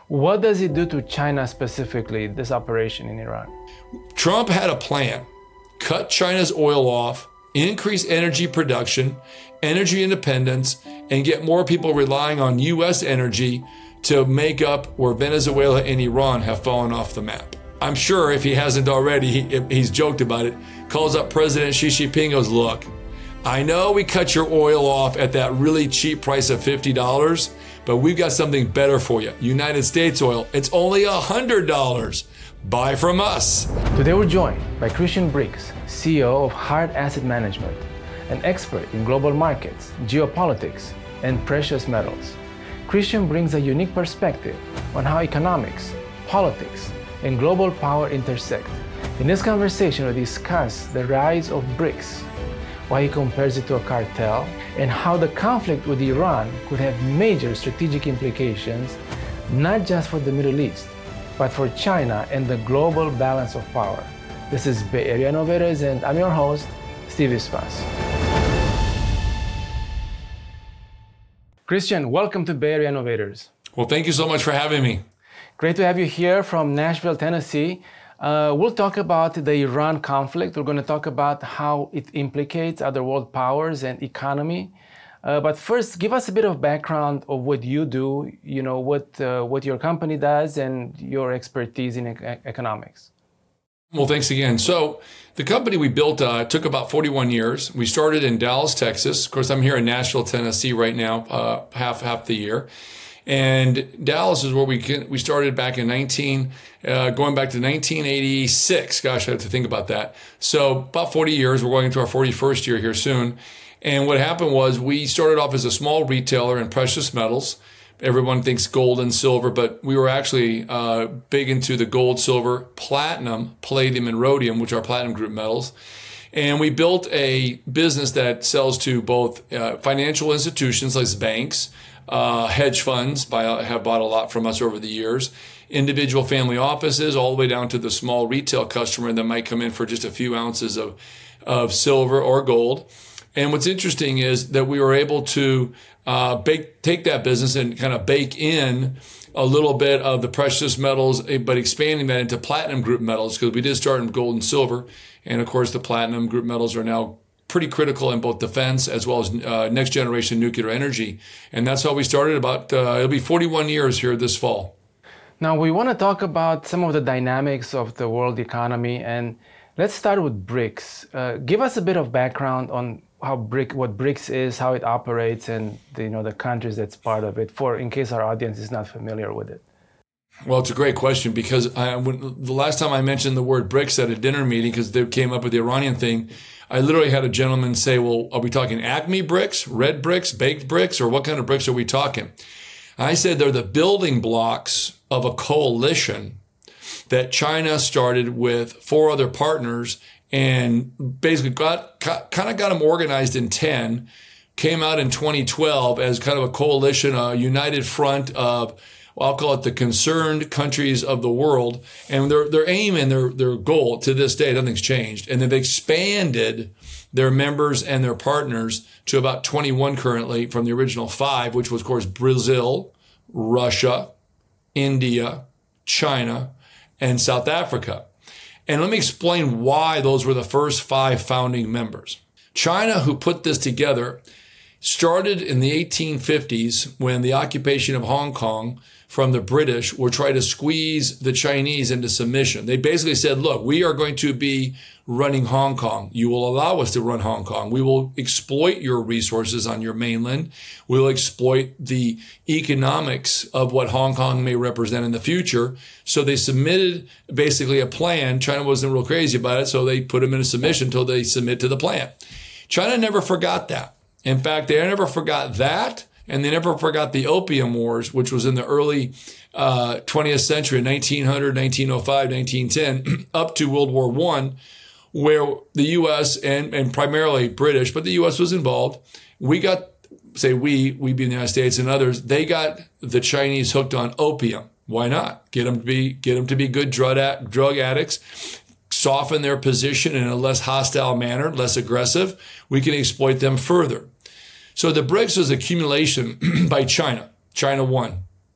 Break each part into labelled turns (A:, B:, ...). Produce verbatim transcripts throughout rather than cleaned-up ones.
A: What does it do to China specifically, this operation in Iran?
B: Trump had a plan. Cut China's oil off, increase energy production, energy independence, and get more people relying on U S energy to make up where Venezuela and Iran have fallen off the map. I'm sure if he hasn't already, he, he's joked about it, calls up President Xi Jinping, goes, look, I know we cut your oil off at that really cheap price of fifty dollars, but we've got something better for you. United States oil, it's only one hundred dollars. Buy from us.
A: Today we're joined by Christian Briggs, C E O of Hart Asset Management, an expert in global markets, geopolitics, and precious metals. Christian brings a unique perspective on how economics, politics, and global power intersect. In this conversation, we discuss the rise of BRICS, why he compares it to a cartel, and how the conflict with Iran could have major strategic implications, not just for the Middle East, but for China and the global balance of power. This is Bay Area Innovators, and I'm your host, Steve Espas. Christian, welcome to Bay Area Innovators.
B: Well, thank you so much for having me.
A: Great to have you here from Nashville, Tennessee. Uh, we'll talk about the Iran conflict. We're going to talk about how it implicates other world powers and economy. Uh, but first, give us a bit of background of what you do, you know, what uh, what your company does and your expertise in e- economics.
B: Well, thanks again. So the company we built uh, took about forty-one years. We started in Dallas, Texas. Of course, I'm here in Nashville, Tennessee right now, uh, half half the year. And Dallas is where we can, we started back in nineteen, uh, going back to nineteen eighty-six. Gosh, I have to think about that. So about forty years. We're going into our forty-first year here soon. And what happened was we started off as a small retailer in precious metals. Everyone thinks gold and silver, but we were actually uh, big into the gold, silver, platinum, palladium, and rhodium, which are platinum group metals. And we built a business that sells to both uh, financial institutions like banks, uh, hedge funds buy, have bought a lot from us over the years, individual family offices, all the way down to the small retail customer that might come in for just a few ounces of, of silver or gold. And what's interesting is that we were able to uh, bake, take that business and kind of bake in a little bit of the precious metals, but expanding that into platinum group metals, because we did start in gold and silver. And of course, the platinum group metals are now pretty critical in both defense as well as uh, next generation nuclear energy. And that's how we started about, uh, it'll be forty-one years here this fall.
A: Now, we want to talk about some of the dynamics of the world economy. And let's start with BRICS. Uh, give us a bit of background on how BRIC, what BRICS is, how it operates, and the, you know the countries that's part of it, for in case our audience is not familiar with it.
B: Well, it's a great question because I, when, the last time I mentioned the word BRICS at a dinner meeting, because they came up with the Iranian thing, I literally had a gentleman say, well, are we talking Acme bricks, red bricks, baked bricks, or what kind of bricks are we talking? I said they're the building blocks of a coalition that China started with four other partners and basically got kind of got them organized in ten, came out in twenty twelve as kind of a coalition, a united front of, well, I'll call it the concerned countries of the world. And their their aim and their, their goal to this day, nothing's changed. And they've expanded their members and their partners to about twenty-one currently from the original five, which was, of course, Brazil, Russia, India, China, and South Africa. And let me explain why those were the first five founding members. China, who put this together, started in the eighteen fifties when the occupation of Hong Kong from the British were trying to squeeze the Chinese into submission. They basically said, look, we are going to be running Hong Kong. You will allow us to run Hong Kong. We will exploit your resources on your mainland. We will exploit the economics of what Hong Kong may represent in the future. So they submitted basically a plan. China wasn't real crazy about it, so they put them in a submission until they submit to the plan. China never forgot that. In fact, they never forgot that. And they never forgot the Opium Wars, which was in the early uh, twentieth century, nineteen hundred, nineteen oh five, nineteen ten, up to World War One, where the U S and, and primarily British, but the U S was involved. We got, say we, we being the United States and others, they got the Chinese hooked on opium. Why not? Get them to be, get them to be good drug, ad, drug addicts, soften their position in a less hostile manner, less aggressive. We can exploit them further. So the BRICS was accumulation by China. China won.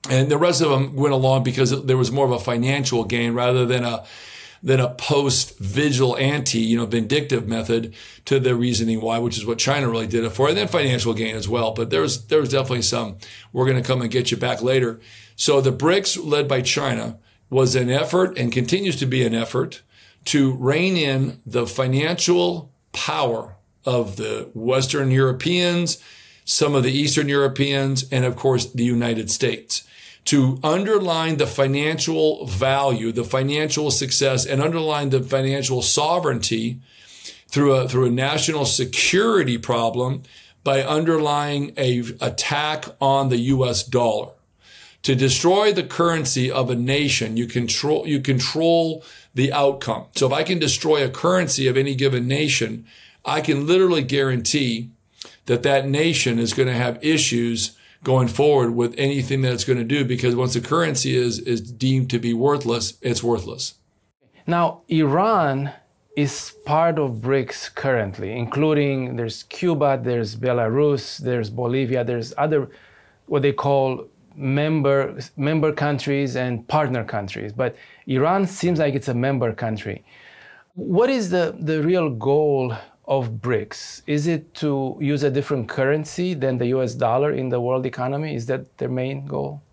B: And the rest of them went along because there was more of a financial gain rather than a than a post-vigilante, you know, vindictive method to the reasoning why, which is what China really did it for, and then financial gain as well. But there was, there was definitely some, we're going to come and get you back later. So the BRICS, led by China, was an effort and continues to be an effort to rein in the financial power of the Western Europeans, some of the Eastern Europeans, and of course the United States, to underline the financial value, the financial success, and underline the financial sovereignty through a, through a national security problem by underlying a attack on the U S dollar. To destroy the currency of a nation, you control, you control the outcome. So if I can destroy a currency of any given nation, I can literally guarantee that that nation is going to have issues going forward with anything that it's going to do, because once the currency is, is deemed to be worthless, it's worthless.
A: Now, Iran is part of BRICS currently, including there's Cuba, there's Belarus, there's Bolivia, there's other, what they call member, member countries and partner countries. But Iran seems like it's a member country. What is the, the real goal of BRICS? Is it to use a different currency than the U S dollar in the world economy? Is that their main goal?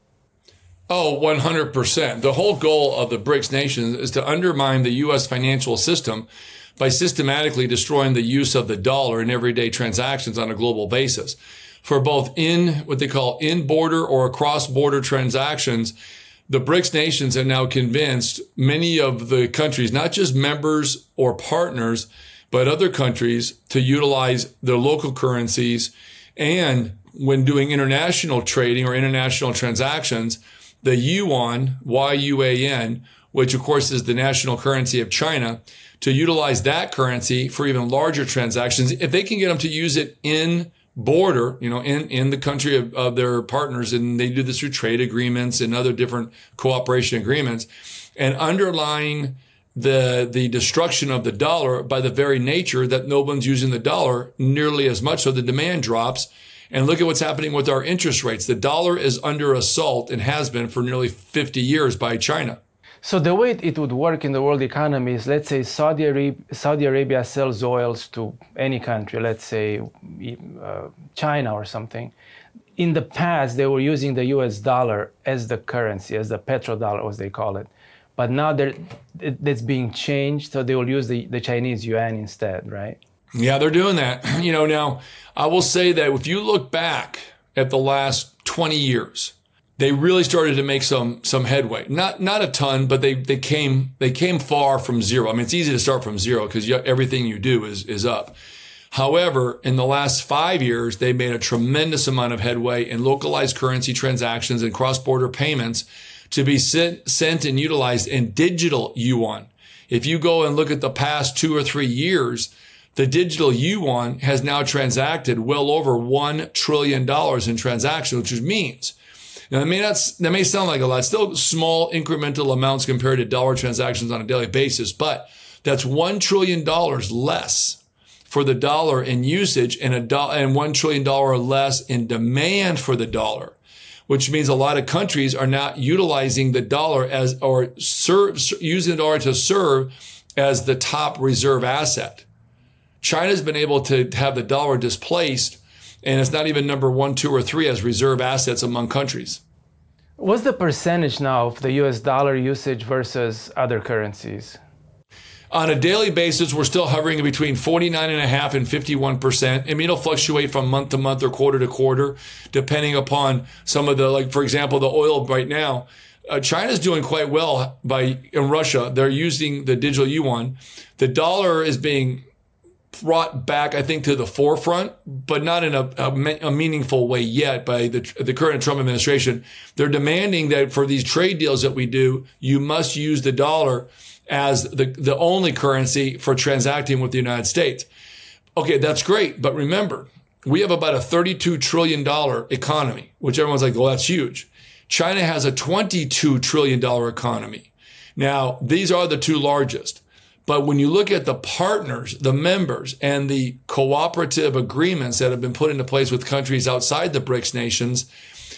B: Oh, one hundred percent. The whole goal of the BRICS nations is to undermine the U S financial system by systematically destroying the use of the dollar in everyday transactions on a global basis. For both in what they call in-border or cross-border transactions, the BRICS nations are now convinced many of the countries, not just members or partners, but other countries, to utilize their local currencies. And when doing international trading or international transactions, the yuan, Y U A N, which of course is the national currency of China, to utilize that currency for even larger transactions. If they can get them to use it in border, you know, in, in the country of, of their partners, and they do this through trade agreements and other different cooperation agreements, and underlying the the destruction of the dollar by the very nature that no one's using the dollar nearly as much, so the demand drops. And look at what's happening with our interest rates. The dollar is under assault and has been for nearly fifty years by China.
A: So the way it would work in the world economy is, let's say Saudi Arabia, Saudi Arabia sells oils to any country, let's say uh, China or something. In the past, they were using the U S dollar as the currency, as the petrodollar, as they call it. But now it, it's being changed, so they will use the, the Chinese yuan instead, right?
B: Yeah, they're doing that. You know, now, I will say that if you look back at the last twenty years, they really started to make some some headway. Not not a ton, but they they came they came far from zero. I mean, it's easy to start from zero because everything you do is is up. However, in the last five years, they made a tremendous amount of headway in localized currency transactions and cross-border payments to be sent, sent and utilized in digital yuan. If you go and look at the past two or three years, the digital yuan has now transacted well over one trillion dollars in transactions, which means, now that may not, that may sound like a lot, still small incremental amounts compared to dollar transactions on a daily basis, but that's one trillion dollars less for the dollar in usage and a do- and one trillion dollars less in demand for the dollar, which means a lot of countries are not utilizing the dollar as, or serve, using the dollar to serve as the top reserve asset. China's been able to have the dollar displaced, and it's not even number one, two, or three as reserve assets among countries.
A: What's the percentage now of the U S dollar usage versus other currencies?
B: On a daily basis, we're still hovering between forty-nine point five and fifty-one percent. I mean, it'll fluctuate from month to month or quarter to quarter, depending upon some of the, like, for example, the oil right now. Uh, China's doing quite well by, in Russia, they're using the digital yuan. The dollar is being brought back, I think, to the forefront, but not in a, a, a meaningful way yet by the, the current Trump administration. They're demanding that for these trade deals that we do, you must use the dollar as the, the only currency for transacting with the United States. Okay, that's great. But remember, we have about a thirty-two trillion dollars economy, which everyone's like, well, that's huge. China has a twenty-two trillion dollars economy. Now, these are the two largest. But when you look at the partners, the members, and the cooperative agreements that have been put into place with countries outside the BRICS nations,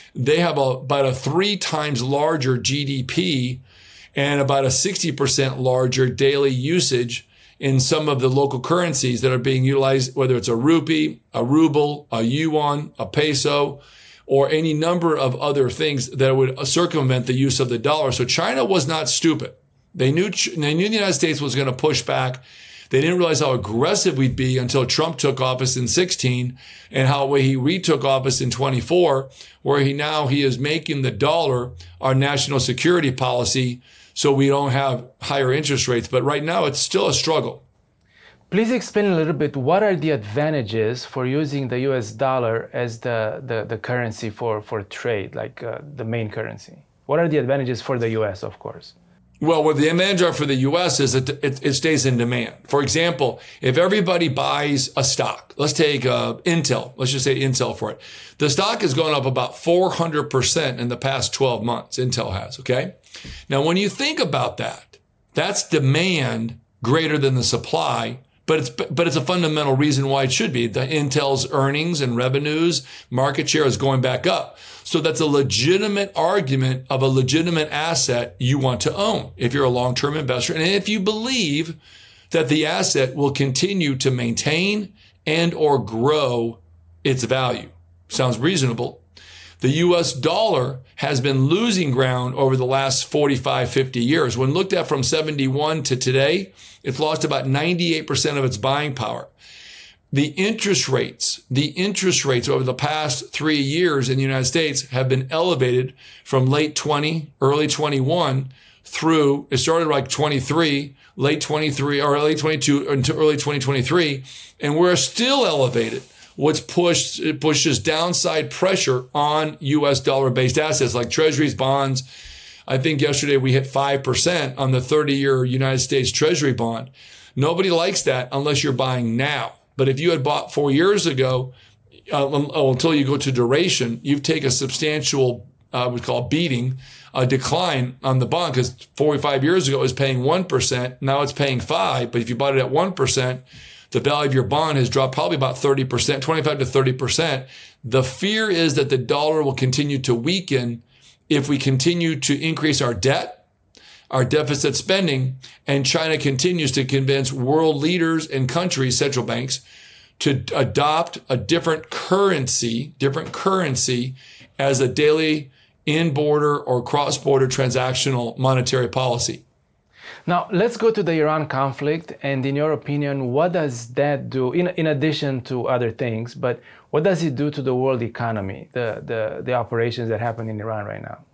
B: they have a, about a three times larger G D P and about a sixty percent larger daily usage in some of the local currencies that are being utilized, whether it's a rupee, a ruble, a yuan, a peso, or any number of other things that would circumvent the use of the dollar. So China was not stupid. They knew, they knew the United States was going to push back. They didn't realize how aggressive we'd be until Trump took office in sixteen and how he retook office in twenty-four, where he now he is making the dollar our national security policy so we don't have higher interest rates. But right now it's still a struggle.
A: Please explain a little bit, what are the advantages for using the U S dollar as the, the, the currency for, for trade, like uh, the main currency? What are the advantages for the U S, of course?
B: Well, what the advantage are for the U S is that it, it stays in demand. For example, if everybody buys a stock, let's take uh, Intel, let's just say Intel for it. The stock has gone up about four hundred percent in the past twelve months, Intel has, okay? Now, when you think about that, that's demand greater than the supply. But it's, but it's a fundamental reason why it should be. The Intel's earnings and revenues, market share is going back up. So that's a legitimate argument of a legitimate asset you want to own if you're a long-term investor. And if you believe that the asset will continue to maintain and or grow its value. Sounds reasonable. The U S dollar has been losing ground over the last forty-five, fifty years. When looked at from seventy-one to today, it's lost about ninety-eight percent of its buying power. The interest rates, the interest rates over the past three years in the United States have been elevated from late twenty, early twenty-one through, it started like twenty-three, late twenty-three or late twenty-two into early twenty twenty-three, and we're still elevated. What's pushed, it pushes downside pressure on U S dollar-based assets like treasuries, bonds. I think yesterday we hit five percent on the thirty-year United States Treasury bond. Nobody likes that unless you're buying now. But if you had bought four years ago, uh, until you go to duration, you've taken a substantial, uh, we call beating, a decline on the bond, because forty-five years ago it was paying one percent. Now it's paying five. But if you bought it at one percent, the value of your bond has dropped probably about thirty percent, twenty-five to thirty percent. The fear is that the dollar will continue to weaken if we continue to increase our debt, our deficit spending, and China continues to convince world leaders and countries, central banks, to adopt a different currency, different currency as a daily in-border or cross-border transactional monetary policy.
A: Now, let's go to the Iran conflict. And in your opinion, what does that do, in, in addition to other things, but what does it do to the world economy, the, the, the operations that happen in Iran right now?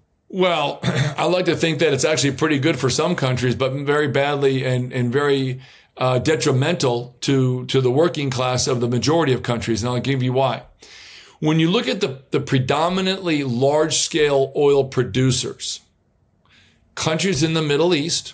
B: Well, I like to think that it's actually pretty good for some countries, but very badly and, and very uh, detrimental to, to the working class of the majority of countries. And I'll give you why. When you look at the, the predominantly large-scale oil producers, countries in the Middle East,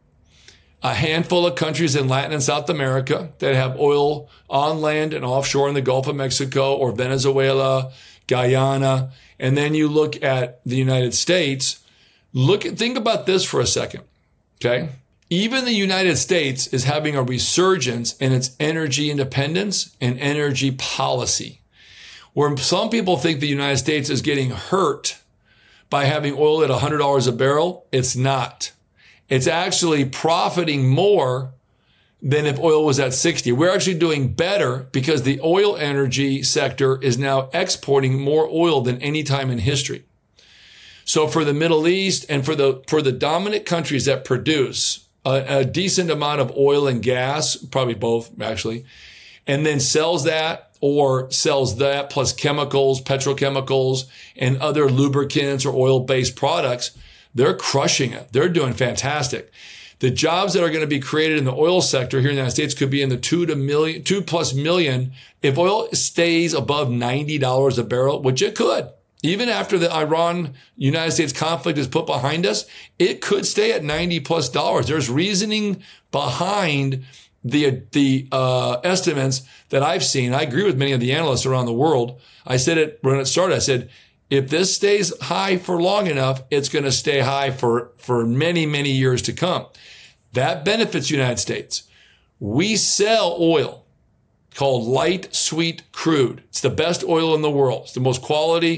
B: a handful of countries in Latin and South America that have oil on land and offshore in the Gulf of Mexico or Venezuela, Guyana, and then you look at the United States. Look at, think about this for a second, okay? Even the United States is having a resurgence in its energy independence and energy policy, where some people think the United States is getting hurt by having oil at one hundred dollars a barrel. It's not. It's actually profiting more than if oil was at sixty. We're actually doing better because the oil energy sector is now exporting more oil than any time in history. So for the Middle East and for the, for the dominant countries that produce a, a decent amount of oil and gas, probably both actually, and then sells that or sells that plus chemicals, petrochemicals, and other lubricants or oil-based products, they're crushing it. They're doing fantastic. The jobs that are going to be created in the oil sector here in the United States could be in the two to million, two plus million. If oil stays above ninety dollars a barrel, which it could, even after the Iran-United States conflict is put behind us, it could stay at ninety plus dollars. There's reasoning behind the, the, uh, estimates that I've seen. I agree with many of the analysts around the world. I said it when it started. I said, if this stays high for long enough, it's going to stay high for, for many, many years to come. That benefits the United States. We sell oil called light sweet crude. It's the best oil in the world. It's the most quality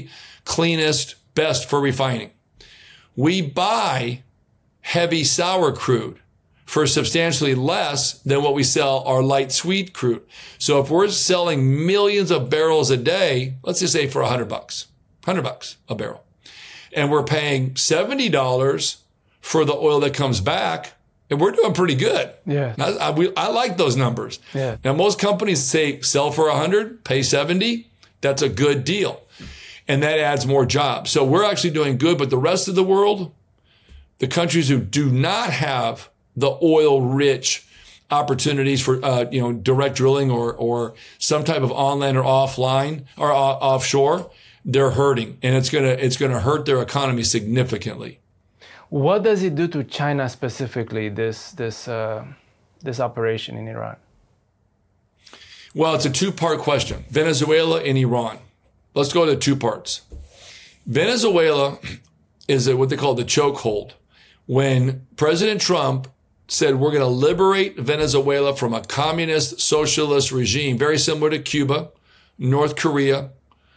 B: cleanest, best for refining. We buy heavy sour crude for substantially less than what we sell our light sweet crude. So if we're selling millions of barrels a day, let's just say for a hundred bucks, hundred bucks a barrel, and we're paying seventy dollars for the oil that comes back, and we're doing pretty good.
A: Yeah.
B: I, I, we, I like those numbers.
A: Yeah.
B: Now, most companies say sell for a hundred, pay seventy. That's a good deal. And that adds more jobs. So we're actually doing good, but the rest of the world, the countries who do not have the oil-rich opportunities for, uh, you know, direct drilling or, or some type of on-land or offline or uh, offshore, they're hurting, and it's gonna it's gonna hurt their economy significantly.
A: What does it do to China specifically? This this uh, this operation in Iran?
B: Well, it's a two-part question: Venezuela and Iran. Let's go to two parts. Venezuela is what they call the chokehold. When President Trump said we're going to liberate Venezuela from a communist socialist regime, very similar to Cuba, North Korea,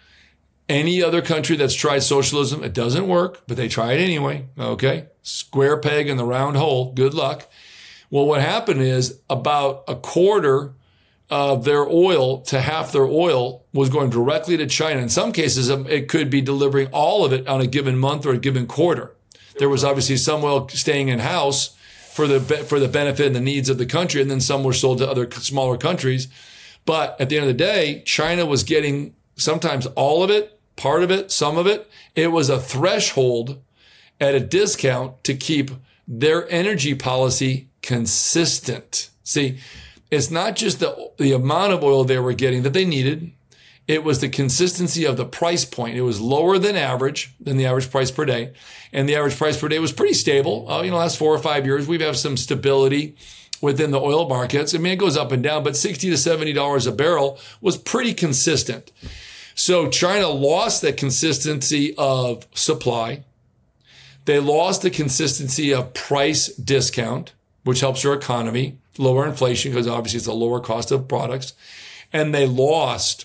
B: any other country that's tried socialism, it doesn't work, but they try it anyway. Okay. Square peg in the round hole. Good luck. Well, what happened is about a quarter of their oil to half their oil was going directly to China. In some cases, it could be delivering all of it on a given month or a given quarter. There was obviously some oil staying in house for the for the benefit and the needs of the country, and then some were sold to other smaller countries. But at the end of the day, China was getting sometimes all of it, part of it, some of it. It was a threshold at a discount to keep their energy policy consistent. See, it's not just the, the amount of oil they were getting that they needed. It was the consistency of the price point. It was lower than average, than the average price per day. And the average price per day was pretty stable. Uh, you know, last four or five years, we've had some stability within the oil markets. I mean, it goes up and down, but sixty to seventy dollars a barrel was pretty consistent. So China lost that consistency of supply. They lost the consistency of price discount, which helps your economy, lower inflation, because obviously it's a lower cost of products. And they lost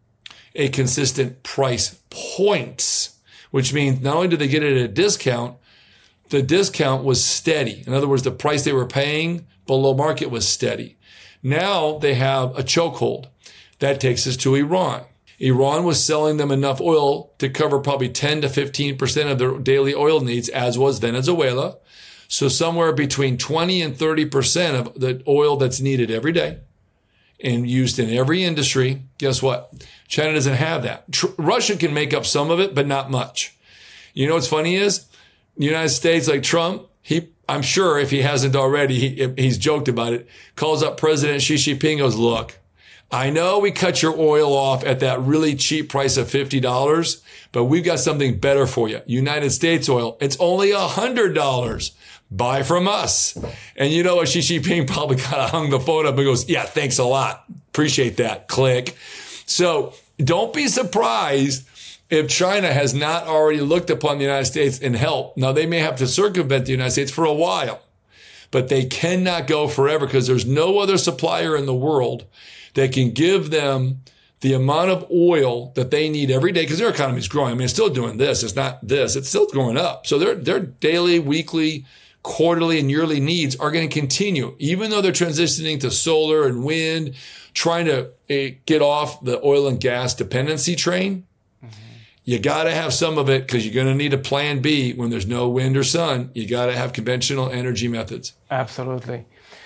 B: a consistent price points, which means not only did they get it at a discount, the discount was steady. In other words, the price they were paying below market was steady. Now they have a chokehold. That takes us to Iran. Iran was selling them enough oil to cover probably ten to fifteen percent of their daily oil needs, as was Venezuela. So somewhere between twenty and thirty percent of the oil that's needed every day and used in every industry. Guess what? China doesn't have that. Tr- Russia can make up some of it, but not much. You know what's funny is the United States, like Trump, he, I'm sure if he hasn't already, he, he's joked about it, calls up President Xi Jinping, goes, look, I know we cut your oil off at that really cheap price of fifty dollars, but we've got something better for you. United States oil, it's only one hundred dollars. Buy from us. And you know what? Xi Jinping probably kind of hung the phone up and goes, yeah, thanks a lot. Appreciate that. Click. So don't be surprised if China has not already looked upon the United States and help. Now, they may have to circumvent the United States for a while, but they cannot go forever because there's no other supplier in the world that can give them the amount of oil that they need every day because their economy is growing. I mean, it's still doing this. It's not this. It's still going up. So their, their daily, weekly, quarterly, and yearly needs are going to continue, even though they're transitioning to solar and wind, trying to uh, get off the oil and gas dependency train. Mm-hmm. You got to have some of it because you're going to need a plan B when there's no wind or sun. You got to have conventional energy methods.
A: Absolutely.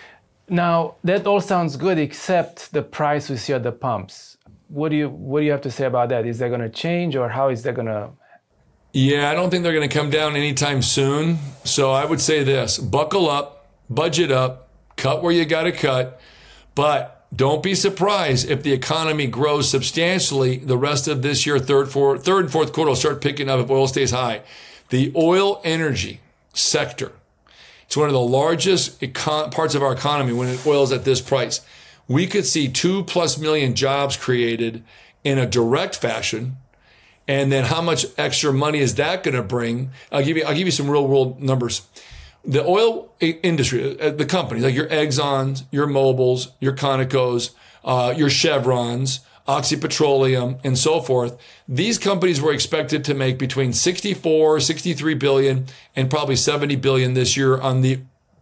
A: Now, that all sounds good, except the price we see at the pumps. What do you what do you have to say about that? Is that going to change, or how is that going to?
B: Yeah, I don't think they're going to come down anytime soon. So I would say this: buckle up, budget up, cut where you got to cut, but don't be surprised if the economy grows substantially the rest of this year. Third, fourth, third and fourth quarter will start picking up if oil stays high. The oil energy sector. It's one of the largest econ- parts of our economy when oil is at this price. We could see two plus million jobs created in a direct fashion. And then how much extra money is that going to bring? I'll give you, I'll give you some real world numbers. The oil industry, the companies like your Exxons, your Mobil's, your Conocos, uh, your Chevrons, Oxy Petroleum, and so forth. These companies were expected to make between sixty-four, sixty-three billion and probably seventy billion this year on the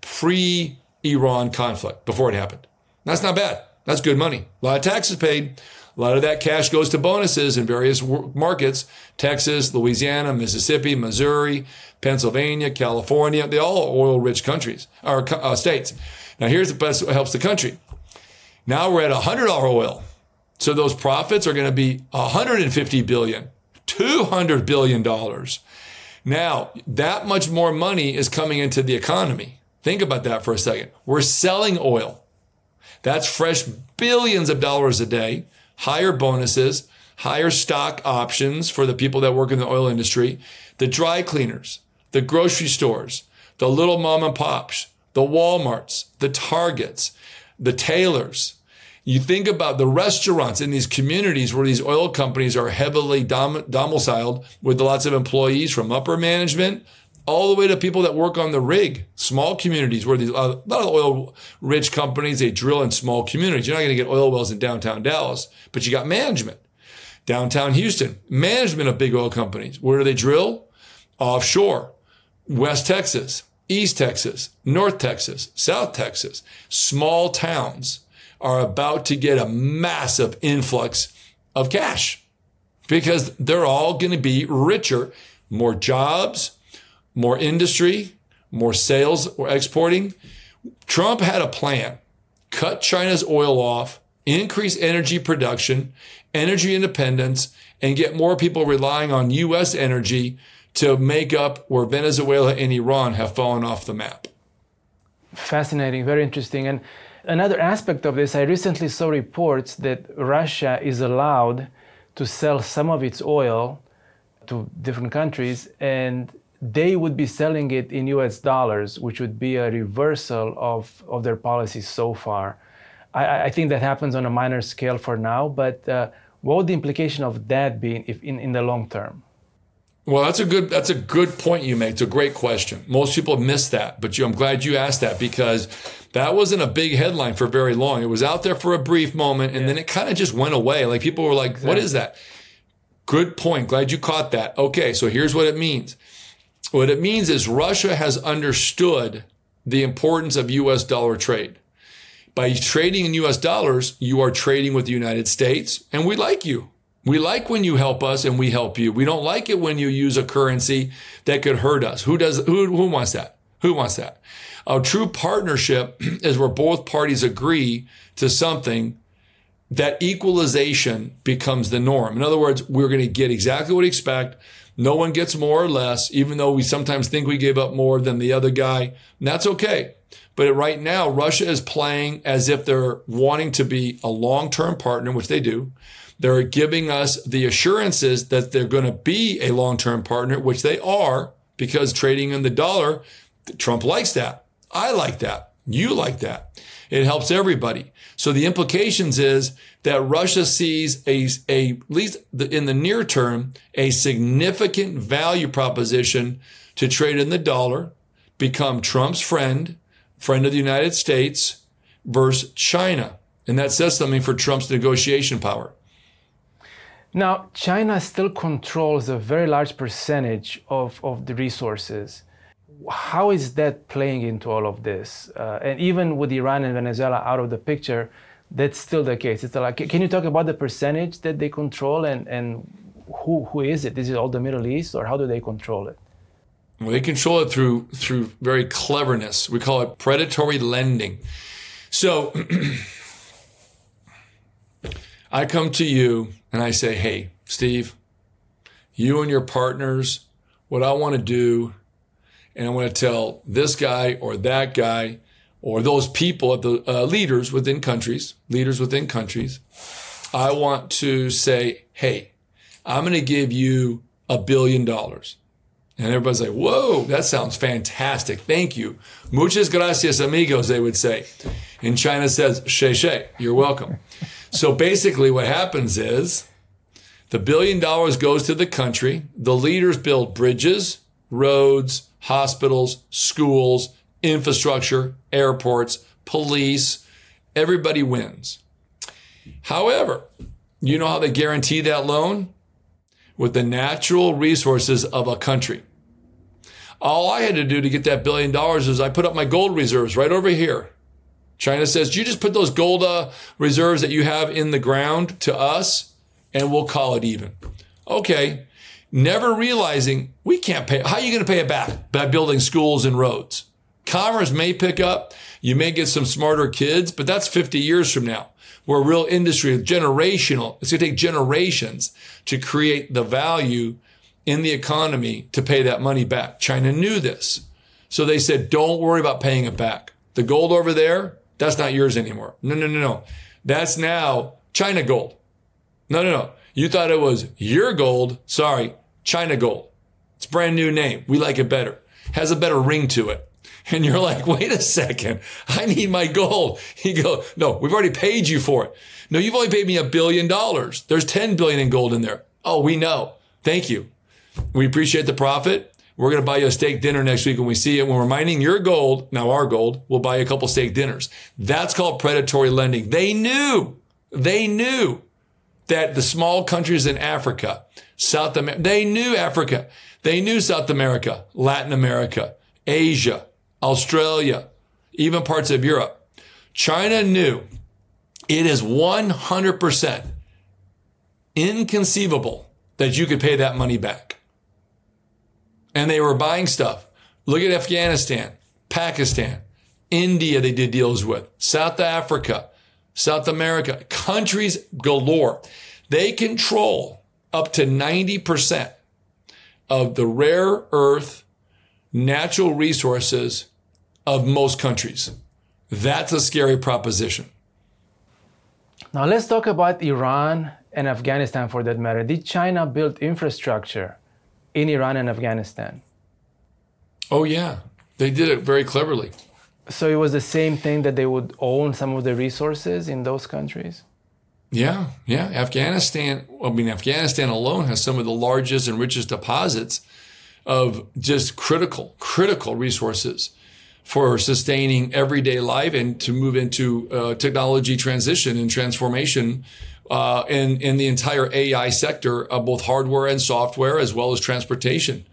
B: pre-Iran conflict before it happened. That's not bad. That's good money. A lot of taxes paid. A lot of that cash goes to bonuses in various markets. Texas, Louisiana, Mississippi, Missouri, Pennsylvania, California. They all are oil-rich countries, or uh, states. Now, here's the best what helps the country. Now we're at one hundred dollars oil. So those profits are going to be one hundred fifty billion dollars, two hundred billion dollars. Now, that much more money is coming into the economy. Think about that for a second. We're selling oil. That's fresh billions of dollars a day, higher bonuses, higher stock options for the people that work in the oil industry, the dry cleaners, the grocery stores, the little mom and pops, the Walmarts, the Targets, the tailors. You think about the restaurants in these communities where these oil companies are heavily dom- domiciled with lots of employees from upper management all the way to people that work on the rig, small communities where these, uh, a lot of oil rich companies, they drill in small communities. You're not going to get oil wells in downtown Dallas, but you got management. Downtown Houston, management of big oil companies. Where do they drill? Offshore, West Texas, East Texas, North Texas, South Texas. Small towns are about to get a massive influx of cash because they're all going to be richer, more jobs, more industry, more sales or exporting. Trump had a plan. Cut China's oil off, increase energy production, energy independence, and get more people relying on U S energy to make up where Venezuela and Iran have fallen off the map.
A: Fascinating, very interesting. And another aspect of this, I recently saw reports that Russia is allowed to sell some of its oil to different countries, and they would be selling it in U S dollars, which would be a reversal of, of their policies so far. I, I think that happens on a minor scale for now, but uh, what would the implication of that be if in, in the long term?
B: Well, that's a good that's a good point you make. It's a great question. Most people miss that, but you, I'm glad you asked that because that wasn't a big headline for very long. It was out there for a brief moment, and yeah. then it kind of just went away. Like people were like, exactly. What is that? Good point. Glad you caught that. Okay, so here's what it means. What it means is Russia has understood the importance of U S dollar trade. By trading in U S dollars, you are trading with the United States, and we like you. We like when you help us and we help you. We don't like it when you use a currency that could hurt us. Who does? Who, who wants that? Who wants that? A true partnership is where both parties agree to something that equalization becomes the norm. In other words, we're going to get exactly what we expect. No one gets more or less, even though we sometimes think we gave up more than the other guy. And that's okay. But right now, Russia is playing as if they're wanting to be a long-term partner, which they do. They're giving us the assurances that they're going to be a long-term partner, which they are, because trading in the dollar, Trump likes that. I like that. You like that. It helps everybody. So the implications is that Russia sees a, a at least in the near term, a significant value proposition to trade in the dollar, become Trump's friend, friend of the United States versus China. And that says something for Trump's negotiation power.
A: Now, China still controls a very large percentage of, of the resources. How is that playing into all of this? Uh, and even with Iran and Venezuela out of the picture, that's still the case. It's like, can you talk about the percentage that they control and, and who who is it? Is it all the Middle East, or how do they control it?
B: Well, they control it through through very cleverness. We call it predatory lending. So I come to you and I say, hey, Steve, you and your partners, what I want to do, and I want to tell this guy or that guy or those people, the uh, leaders within countries, leaders within countries, I want to say, hey, I'm going to give you a billion dollars. And everybody's like, whoa, that sounds fantastic. Thank you. Muchas gracias, amigos, they would say. And China says, she, she, you're welcome. So basically what happens is the billion dollars goes to the country. The leaders build bridges, roads, hospitals, schools, infrastructure, airports, police. Everybody wins. However, You know how they guarantee that loan? With the natural resources of a country. All I had to do to get that billion dollars is I put up my gold reserves right over here. China says, you just put those gold uh, reserves that you have in the ground to us, and we'll call it even. Okay. Never realizing we can't pay. How are you going to pay it back? By building schools and roads. Commerce may pick up. You may get some smarter kids, but that's fifty years from now. Where real industry, generational, it's going to take generations to create the value in the economy to pay that money back. China knew this. So they said, don't worry about paying it back. The gold over there, that's not yours anymore. No, no, no, no. That's now China gold. No, no, no. You thought it was your gold. Sorry, China gold. It's a brand new name. We like it better. Has a better ring to it. And you're like, wait a second, I need my gold. You go, no, we've already paid you for it. No, you've only paid me a billion dollars. There's ten billion in gold in there. Oh, we know. Thank you. We appreciate the profit. We're going to buy you a steak dinner next week when we see it. When we're mining your gold, now our gold, we'll buy you a couple steak dinners. That's called predatory lending. They knew, they knew that the small countries in Africa, South America, they knew Africa. They knew South America, Latin America, Asia, Australia, even parts of Europe. China knew it is one hundred percent inconceivable that you could pay that money back. And they were buying stuff. Look at Afghanistan, Pakistan, India they did deals with, South Africa, South America, countries galore. They control up to ninety percent of the rare earth natural resources of most countries. That's a scary proposition.
A: Now let's talk about Iran and Afghanistan for that matter. Did China build infrastructure in Iran and Afghanistan?
B: Oh yeah, they did it very cleverly.
A: So it was the same thing that they would own some of the resources in those countries?
B: Yeah, yeah. Afghanistan, I mean, Afghanistan alone has some of the largest and richest deposits of just critical, critical resources for sustaining everyday life and to move into uh, technology transition and transformation uh, in, in the entire A I sector of both hardware and software, as well as transportation.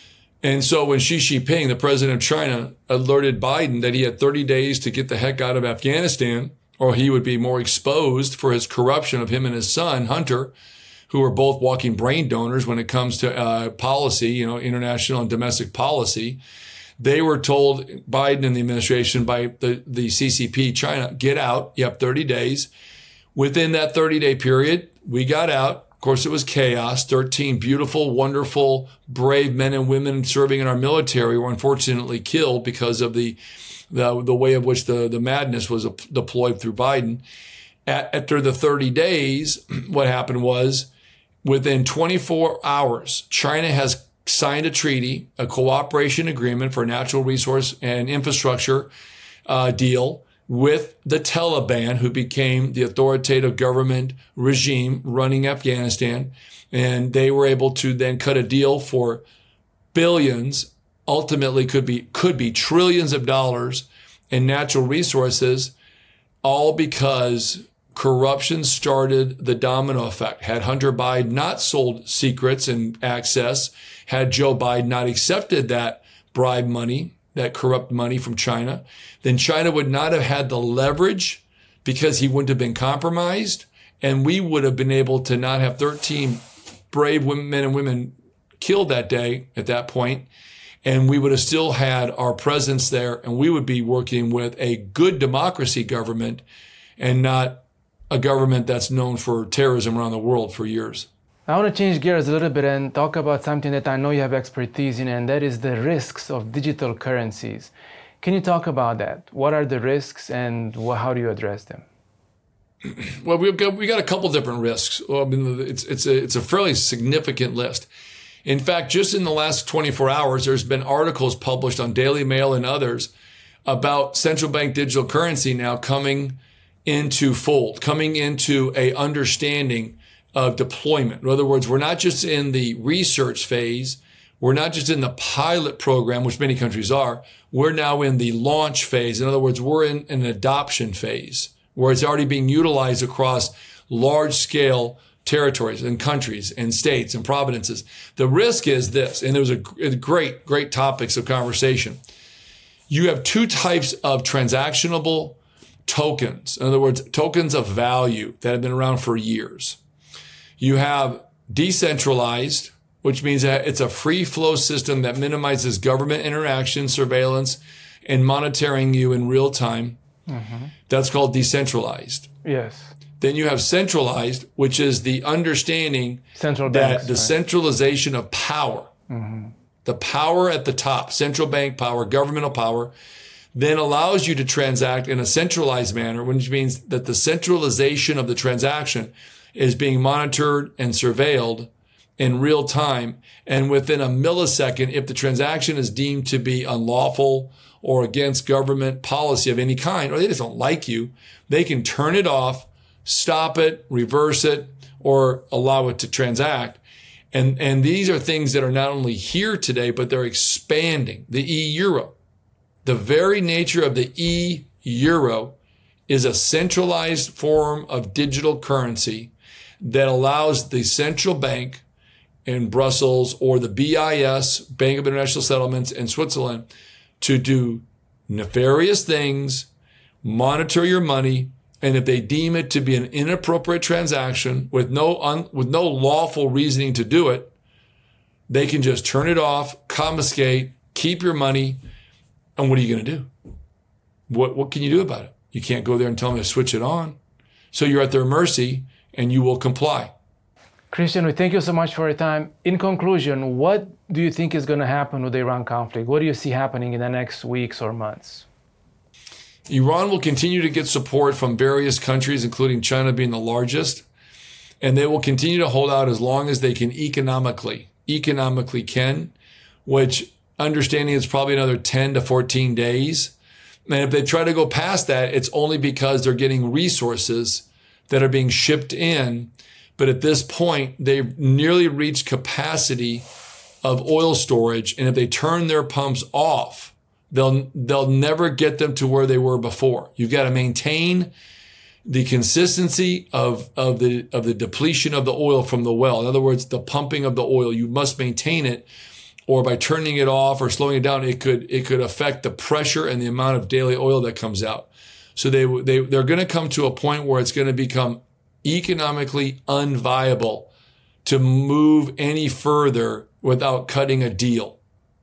B: And so when Xi Jinping, the president of China, alerted Biden that he had thirty days to get the heck out of Afghanistan, or he would be more exposed for his corruption of him and his son, Hunter, who are both walking brain donors when it comes to uh, policy, you know, international and domestic policy. They were told, Biden and the administration, by the, the C C P, China, get out. You have thirty days. Within that thirty-day period, we got out. Of course, it was chaos. thirteen beautiful, wonderful, brave men and women serving in our military were unfortunately killed because of the the, the way of which the, the madness was deployed through Biden. At, after the thirty days, what happened was, within twenty-four hours, China has signed a treaty, a cooperation agreement for natural resource and infrastructure uh, deal with the Taliban, who became the authoritative government regime running Afghanistan. And they were able to then cut a deal for billions, ultimately could be, could be trillions of dollars in natural resources, all because corruption started the domino effect. Had Hunter Biden not sold secrets and access, had Joe Biden not accepted that bribe money, that corrupt money from China, then China would not have had the leverage because he wouldn't have been compromised. And we would have been able to not have thirteen brave women, men and women killed that day at that point. And we would have still had our presence there, and we would be working with a good democracy government and not a government that's known for terrorism around the world for years.
A: I want to change gears a little bit and talk about something that I know you have expertise in, and that is the risks of digital currencies. Can you talk about that? What are the risks and how do you address them?
B: Well, we've got we got a couple different risks. Well, I mean, it's it's a it's a fairly significant list. In fact, just in the last twenty-four hours, there's been articles published on Daily Mail and others about central bank digital currency now coming into fold, coming into a understanding of deployment. In other words, we're not just in the research phase. We're not just in the pilot program, which many countries are. We're now in the launch phase. In other words, we're in an adoption phase where it's already being utilized across large-scale territories and countries and states and provinces. The risk is this, and there was a, a great, great topics of conversation. You have two types of transactionable tokens. In other words, tokens of value that have been around for years. You have decentralized, which means that it's a free flow system that minimizes government interaction, surveillance, and monitoring you in real time. Mm-hmm. That's called decentralized.
A: Yes.
B: Then you have centralized, which is the understanding
A: Central
B: that
A: banks,
B: the
A: right?
B: centralization of power, mm-hmm. the power at the top, central bank power, governmental power, then allows you to transact in a centralized manner, which means that the centralization of the transaction is being monitored and surveilled in real time. And within a millisecond, if the transaction is deemed to be unlawful or against government policy of any kind, or they just don't like you, they can turn it off, stop it, reverse it, or allow it to transact. And, and these are things that are not only here today, but they're expanding. The e-euro, the very nature of the e-euro is a centralized form of digital currency that allows the central bank in Brussels or the B I S, Bank of International Settlements in Switzerland, to do nefarious things, monitor your money, and if they deem it to be an inappropriate transaction with no un, with no lawful reasoning to do it, they can just turn it off, confiscate, keep your money, and what are you going to do? What what can you do about it? You can't go there and tell them to switch it on. So you're at their mercy, and you will comply.
A: Christian, we thank you so much for your time. In conclusion, what do you think is going to happen with the Iran conflict? What do you see happening in the next weeks or months?
B: Iran will continue to get support from various countries, including China being the largest, and they will continue to hold out as long as they can economically, economically can, which understanding is probably another ten to fourteen days. And if they try to go past that, it's only because they're getting resources that are being shipped in. But at this point, they've nearly reached capacity of oil storage. And if they turn their pumps off, they'll, they'll never get them to where they were before. You've got to maintain the consistency of, of the, of the depletion of the oil from the well. In other words, the pumping of the oil, you must maintain it, or by turning it off or slowing it down, it could, it could affect the pressure and the amount of daily oil that comes out. So they, they, they're going to come to a point where it's going to become economically unviable to move any further without cutting a deal.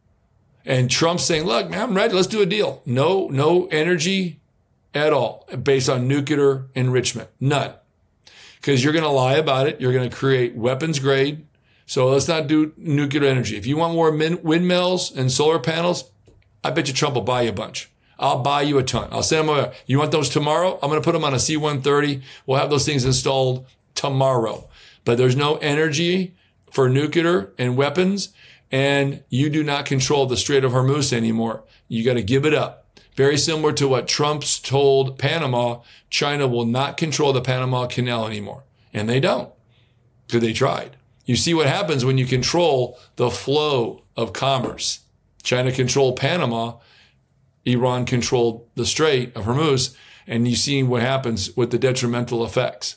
B: And Trump's saying, look, man, I'm ready. Let's do a deal. No, no energy at all based on nuclear enrichment. None. Because you're going to lie about it. You're going to create weapons grade. So let's not do nuclear energy. If you want more min- windmills and solar panels, I bet you Trump will buy you a bunch. I'll buy you a ton. I'll send them over. You want those tomorrow? I'm going to put them on a C one thirty. We'll have those things installed tomorrow. But there's no energy for nuclear and weapons, and you do not control the Strait of Hormuz anymore. You got to give it up. Very similar to what Trump's told Panama, China will not control the Panama Canal anymore. And they don't, because they tried. You see what happens when you control the flow of commerce. China controlled Panama. Iran controlled the Strait of Hormuz, and you see what happens with the detrimental effects.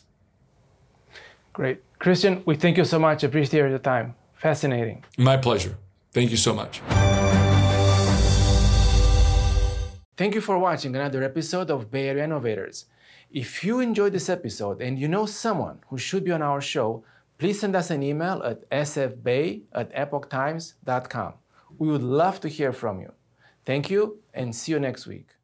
A: Great. Christian, we thank you so much. Appreciate your time. Fascinating.
B: My pleasure. Thank you so much.
A: Thank you for watching another episode of Bay Area Innovators. If you enjoyed this episode and you know someone who should be on our show, please send us an email at s f bay at epoch times dot com. We would love to hear from you. Thank you, and see you next week.